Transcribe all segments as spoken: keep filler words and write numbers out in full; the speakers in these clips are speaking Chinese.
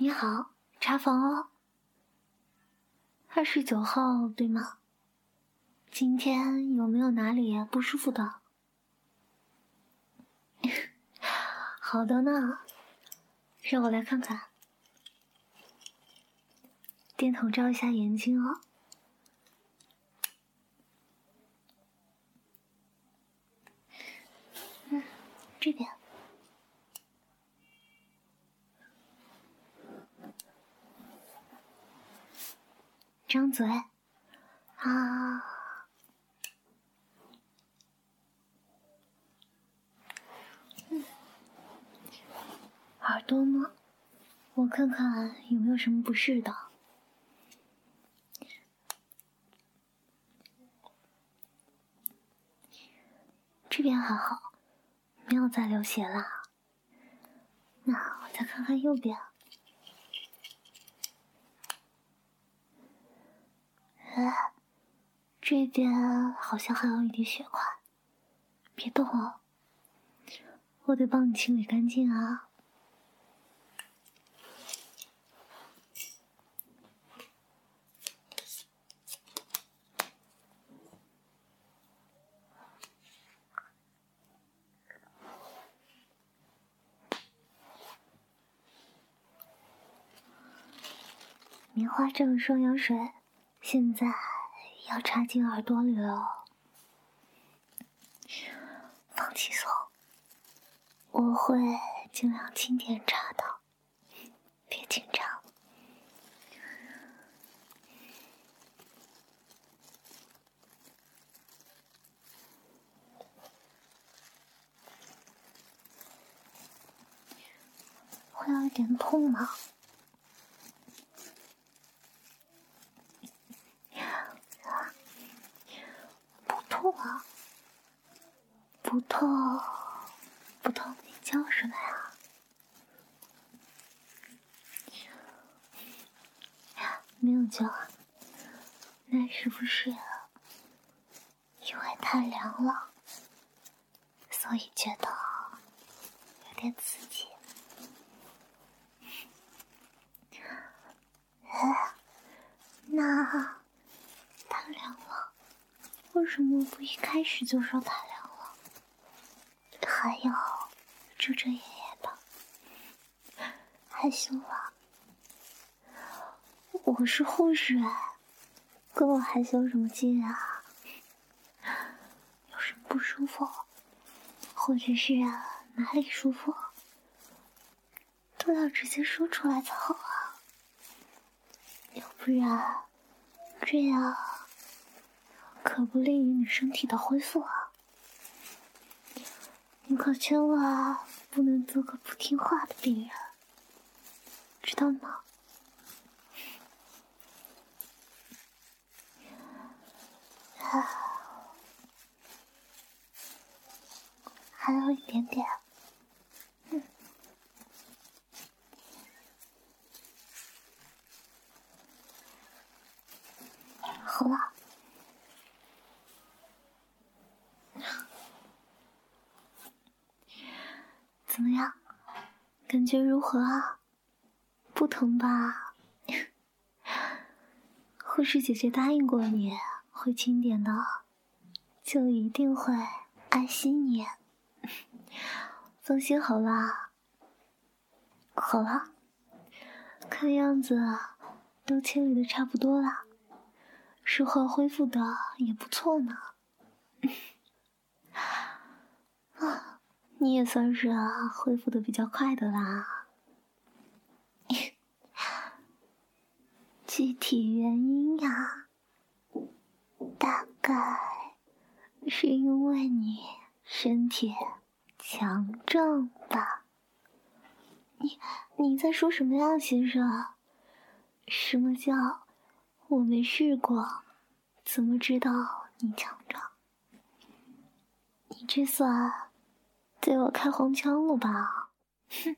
你好，查房哦。二十九号对吗？今天有没有哪里不舒服的？好的呢，让我来看看。电筒照一下眼睛哦。嗯，这边。张嘴。啊。嗯。耳朵呢？我看看有没有什么不适的。这边还好，没有再流血了。那我再看看右边。哎，这边好像还有一滴血块，别动哦，我得帮你清理干净啊。棉花症双氧水，现在要插进耳朵里了。放轻松，我会尽量轻点插的，别紧张。会有一点痛吗？不痛啊，不痛，不痛你叫什么呀？没有叫啊，那是不是因为太凉了，所以觉得有点刺激？哎，那太凉了，为什么不一开始就说太凉了？还要遮遮掩掩的，害羞了。我是护士哎，跟我害羞什么劲啊？有什么不舒服，或者是哪里舒服，都要直接说出来才好啊，要不然这样可不利于你身体的恢复啊。你可千万不能做个不听话的病人，知道吗？啊，还有一点点。嗯，好了。怎么样？感觉如何啊？不疼吧？护士姐姐答应过你会轻点的，就一定会爱惜你。放心好了。好了，看样子都清理的差不多了，术后恢复的也不错呢。啊，你也算是啊恢复的比较快的啦。具体原因呀，大概是因为你身体强壮吧。你你在说什么呀，先生？什么叫我没试过，怎么知道你强壮？你这算对我开黄腔了吧？哼！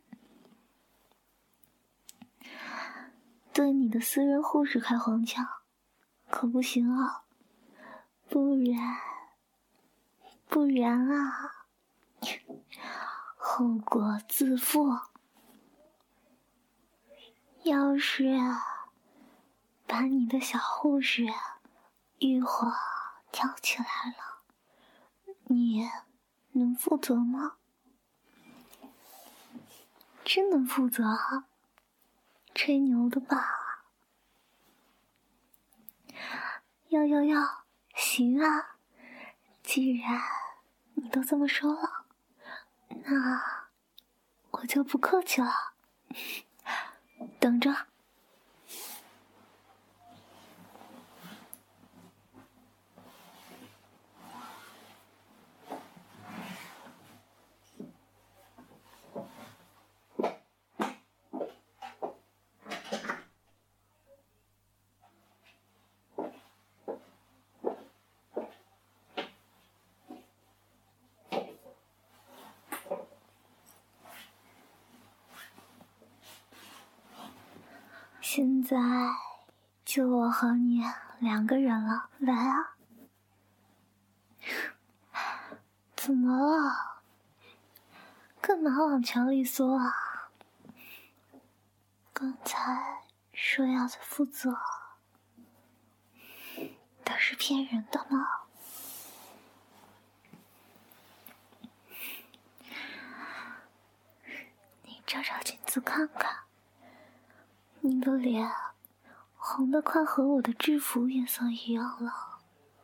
对你的私人护士开黄腔可不行啊，不然不然啊，后果自负。 要是把你的小护士欲火挑起来了，你能负责吗？真能负责啊？吹牛的吧？要要要，行啊！既然你都这么说了，那我就不客气了。等着。现在就我和你两个人了，来啊！怎么了？干嘛往墙里缩啊？刚才说要的负责，都是骗人的吗？你照照镜子看看，你的脸红得快和我的制服颜色一样了。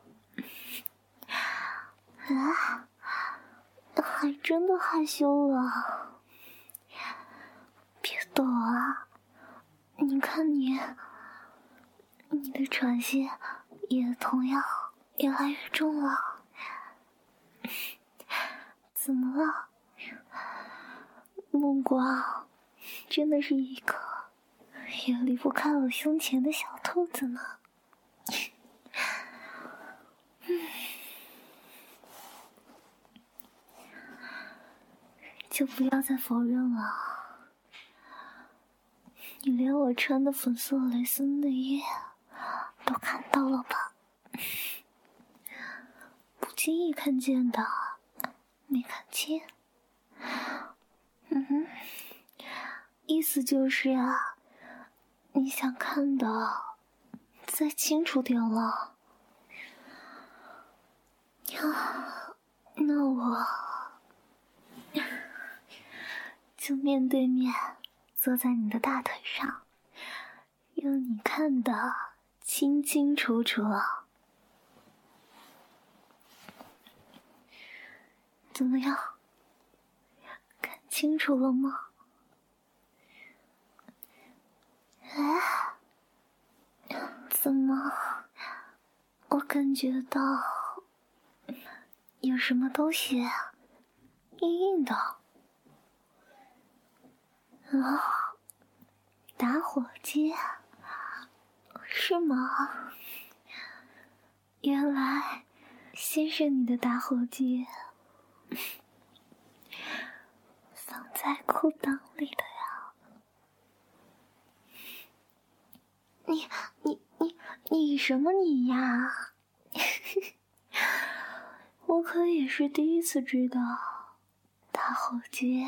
啊，还真的害羞了。别抖啊！你看你，你的喘息也同样越来越重了。怎么了？目光真的是一个也离不开我胸前的小兔子呢。就不要再否认了，你连我穿的粉色蕾丝内衣都看到了吧？不经意看见的，没看清。嗯哼，意思就是啊，你想看的再清楚点了。啊，那我就面对面坐在你的大腿上，让你看得清清楚楚。怎么样？看清楚了吗？哎，怎么？我感觉到有什么东西硬硬的。啊，打火机是吗？原来先生你的打火机放在裤裆里的呀。你你你你什么你呀？我可也是第一次知道打火机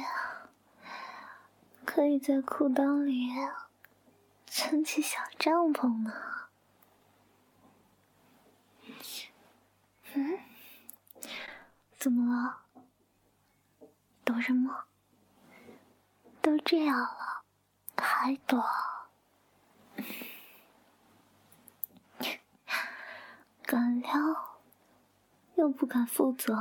可以在裤裆里撑起小帐篷呢。嗯？怎么了？抖什么？都这样了，还抖？敢撩，又不敢负责，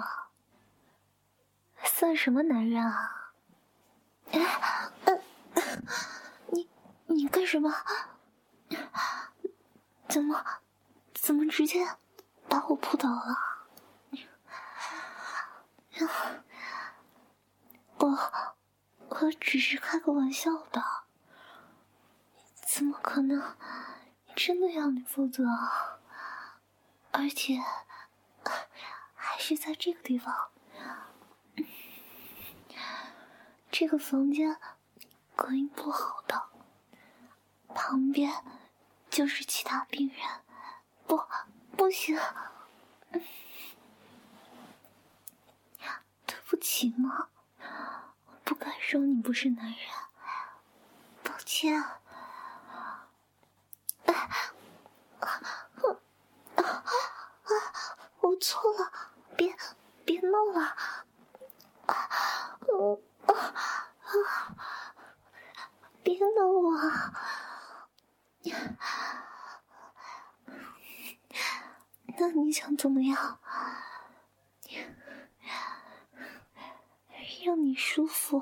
算什么男人啊？哎，呃，你你干什么？怎么怎么直接把我扑倒了？我我只是开个玩笑的，怎么可能真的要你负责？而且还是在这个地方。这个房间隔音不好的，旁边就是其他病人，不不行。对不起嘛，不敢说你不是男人，抱歉。 我错了，别别闹了，啊，嗯啊啊，别闹我，那你想怎么样？让你舒服。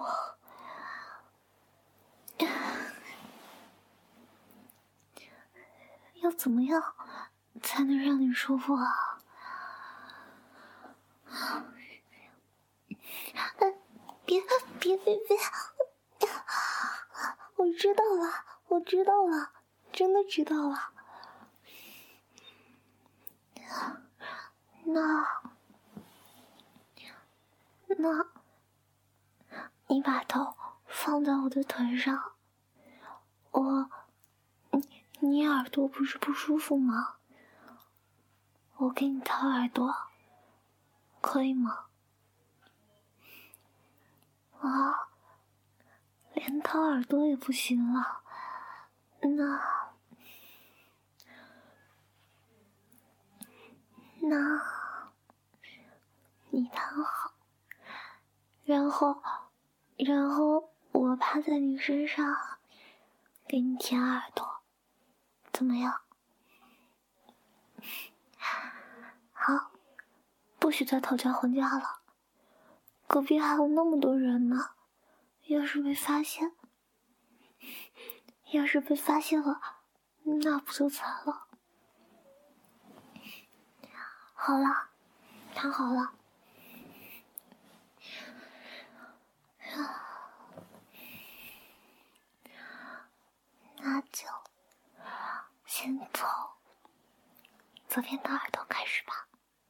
要怎么样才能让你舒服啊？别别别别！我知道了，我知道了，真的知道了。那那，你把头放在我的腿上，我，你你耳朵不是不舒服吗？我给你掏耳朵，可以吗？啊，连掏耳朵也不行了，那那，你躺好，然后然后我趴在你身上，给你舔耳朵，怎么样？好，不许再讨价还价了，隔壁还有那么多人呢，要是被发现，要是被发现了，那不就惨了？好了，躺好了。那就先从左边的耳朵开始吧。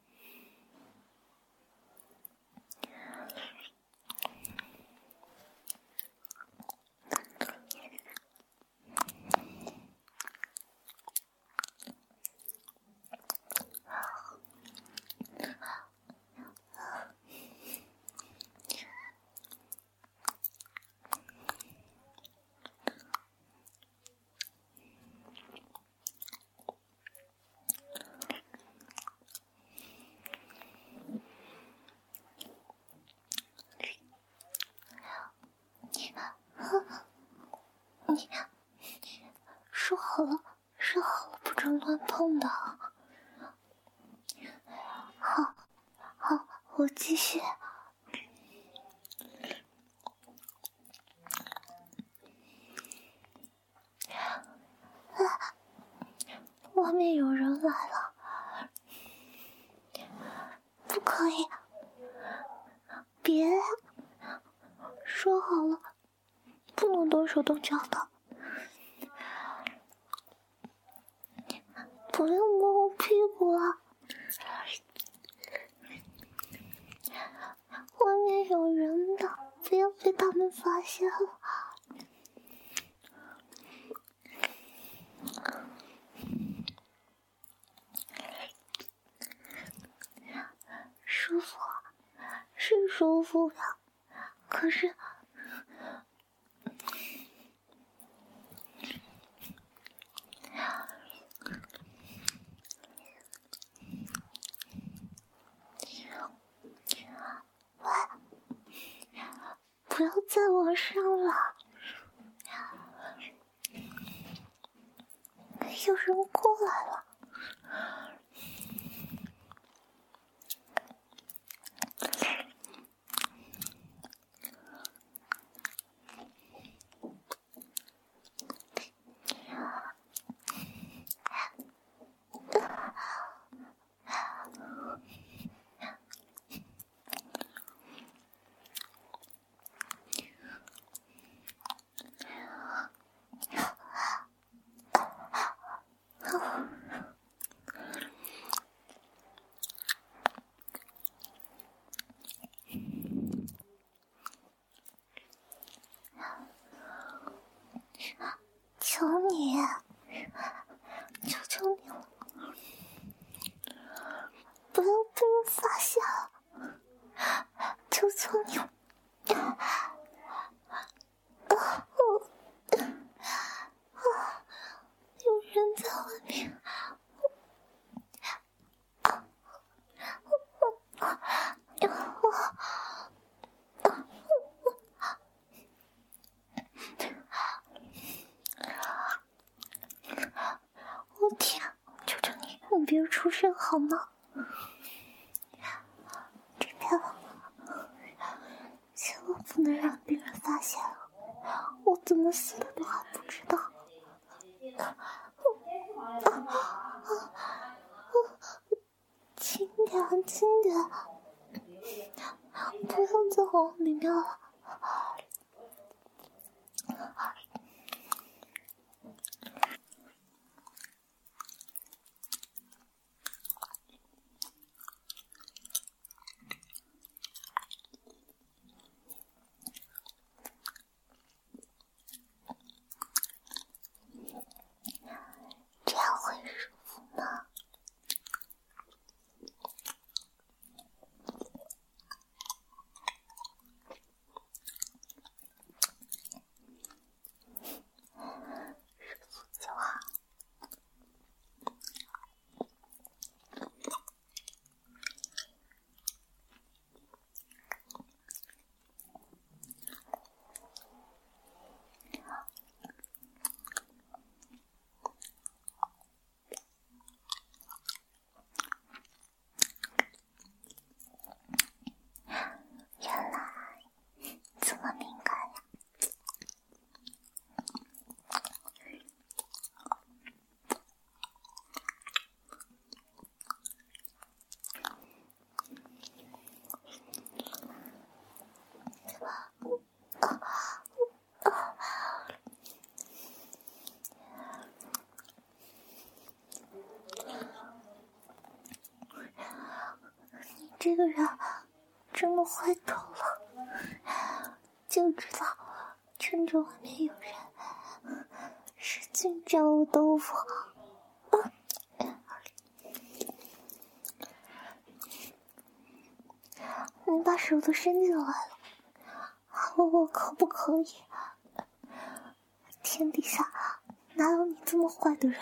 你说好了，说好了，不准乱碰的。好，好，我继续。啊，外面有人来了，不可以，别，说好了，不能动手动脚的。不要摸我屁股啊！外面有人的，不要被他们发现了。舒服，是舒服的，可是不要再往上了，有人过来了。求你，求求你了，不要被人发现了，求求你了。有人在外面， 别出声好吗？这边千万不能让别人发现了，我怎么死的都还不知道。轻点，轻点，不要再往里面了。这样会舒服吗？这个人真的坏透了，就知道趁着外面有人使劲抓我豆腐。你把手都伸进来了，问我可不可以？天底下哪有你这么坏的人？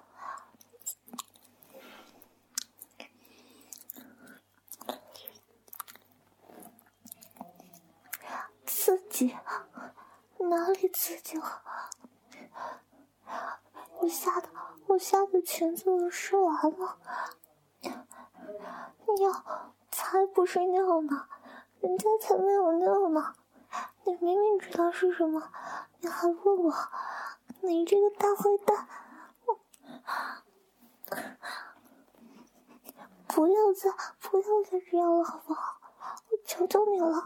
刺激？哪里刺激了？我吓得我吓得裙子都湿完了。尿才不是尿呢，人家才没有尿呢。你明明知道是什么，你还问我，你这个大坏蛋！不要再不要再这样了，好不好？我求求你了。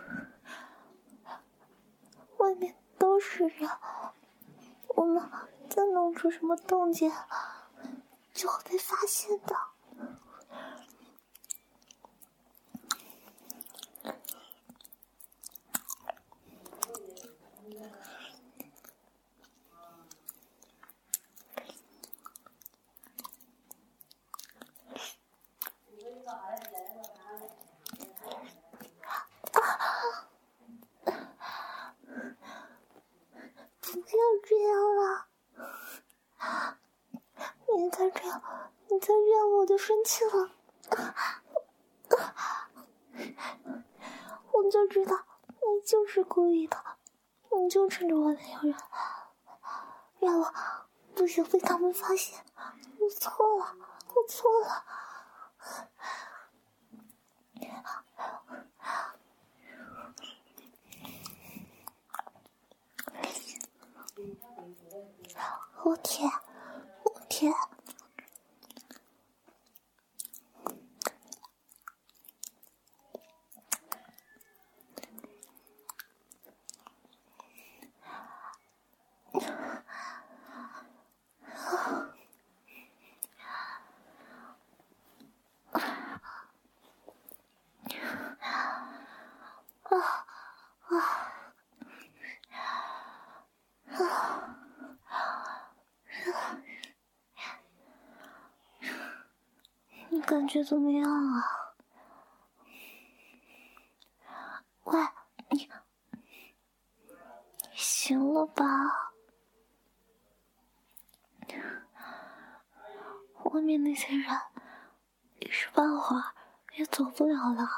外面都是人，我们再弄出什么动静，就会被发现的。不要这样了！你再这样，你再这样我就生气了。我就知道你就是故意的，你就趁着外面有人，让我不想被他们发现。我错了，我错了。我舔，我舔。你感觉怎么样啊？喂，你行了吧？外面那些人一时半会儿也走不了了。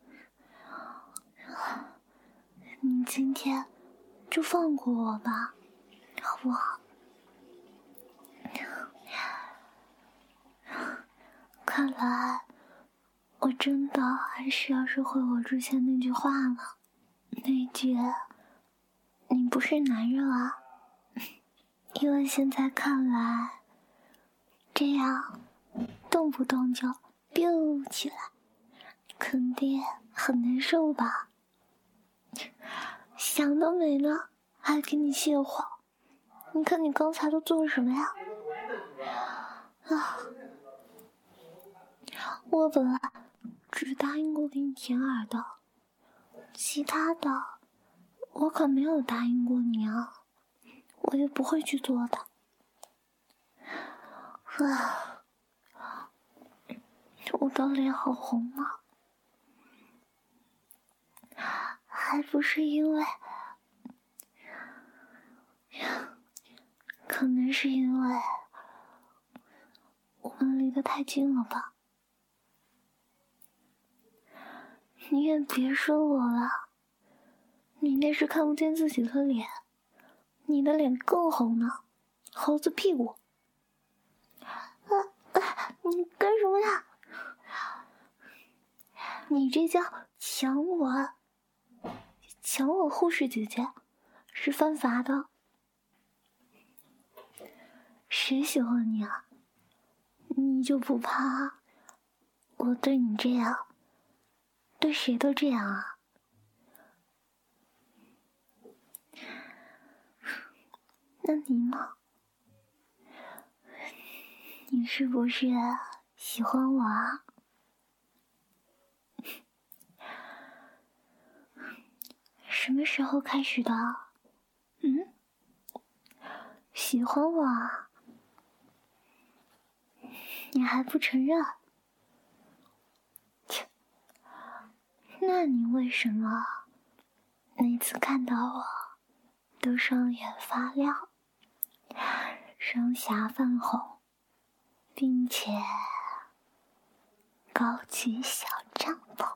你今天就放过我吧，好不好？ 看来我真的还是要收回我之前那句话了，那句你不是男人啊。因为现在看来，这样动不动就 biu 起来，肯定很难受吧。想都没呢，还给你泄火。你看你刚才都做了什么呀？啊，我本来只答应过给你舔耳的，其他的我可没有答应过你啊，我也不会去做的。啊，我的脸好红啊，还不是因为，可能是因为我们离得太近了吧。你也别说我了，你那是看不见自己的脸，你的脸更红呢，猴子屁股。啊啊！你干什么呀？你这叫抢我，抢我护士姐姐，是犯法的。谁喜欢你啊？你就不怕我对你这样，对谁都这样啊？那你呢？你是不是喜欢我啊？什么时候开始的？嗯？喜欢我啊？你还不承认？切，那你为什么每次看到我都双眼发亮，双颊泛红，并且高举小帐篷？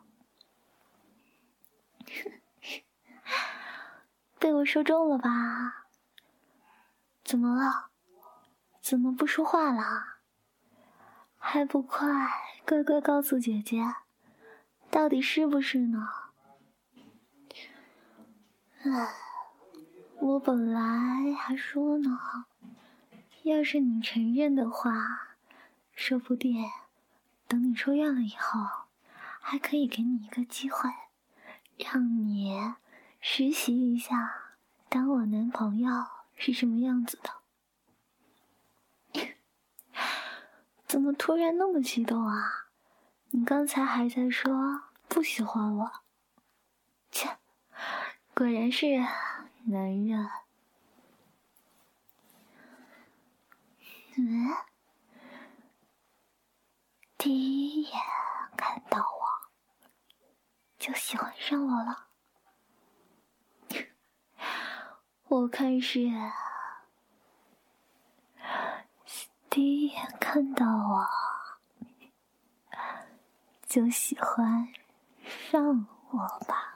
被我说中了吧？怎么了？怎么不说话了？还不快乖乖告诉姐姐，到底是不是呢？唉，我本来还说呢，要是你承认的话，说不定等你出院了以后，还可以给你一个机会，让你实习一下当我男朋友是什么样子的。怎么突然那么激动啊？你刚才还在说不喜欢我。切，果然是男人。嗯，第一眼看到我就喜欢上我了。我看是第一眼看到我就喜欢上我吧。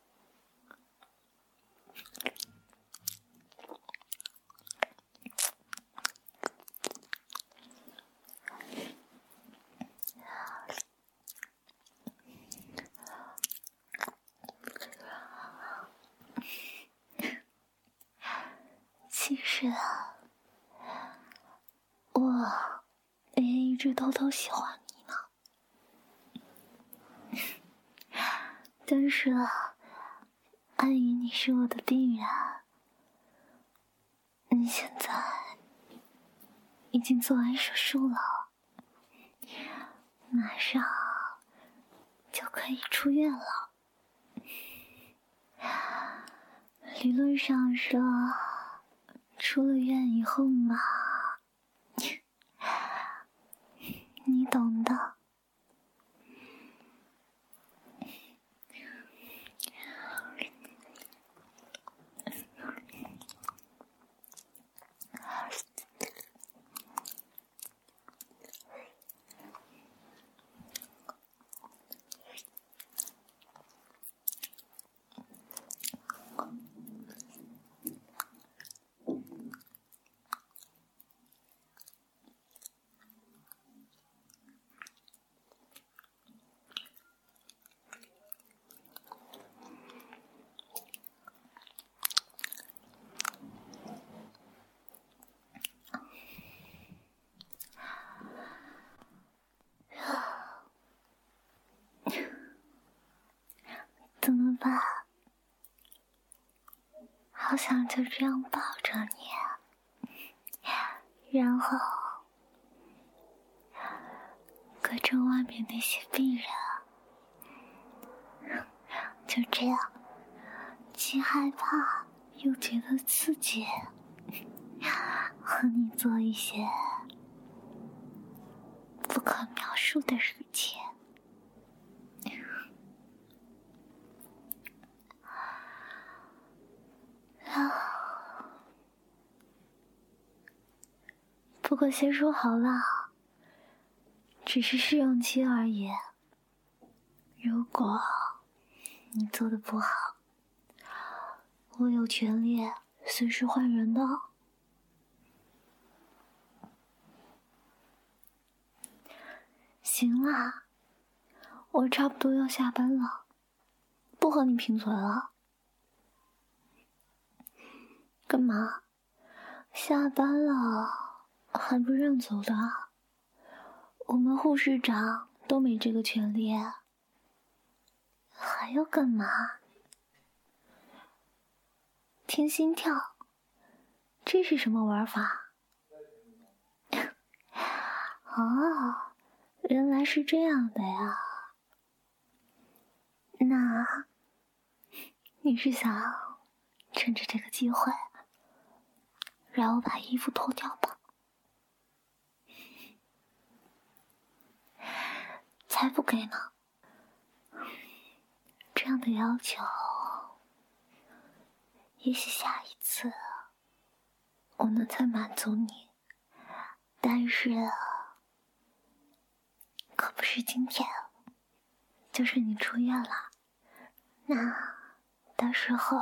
其实啊，我也一直偷偷喜欢你呢。但是啊，碍于你是我的病人，你现在已经做完手术了，马上就可以出院了。理论上说，出了院以后嘛，你懂的。 好想就这样抱着你，然后隔着外面那些病人，就这样既害怕又觉得刺激，和你做一些不可描述的事情。不过先说好了，只是试用期而已。如果你做的不好，我有权利随时换人的。行啦，我差不多要下班了，不和你贫嘴了。干嘛？下班了还不让走的？我们护士长都没这个权利，还要干嘛？听心跳，这是什么玩法？哦，原来是这样的呀。那你是想趁着这个机会让我把衣服脱掉吧？才不给呢！这样的要求，也许下一次我能再满足你，但是可不是今天，就是你出院了，那到时候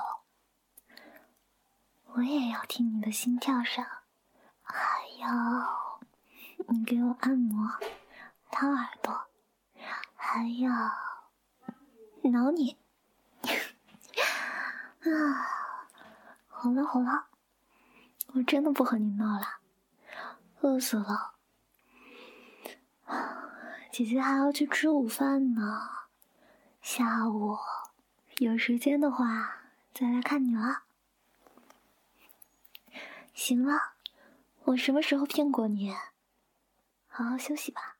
我也要听你的心跳声，还要你给我按摩、掏耳朵，还要挠你。啊，好了好了，我真的不和你闹了，饿死了。姐姐还要去吃午饭呢，下午有时间的话再来看你了。行了，我什么时候骗过你？好好休息吧。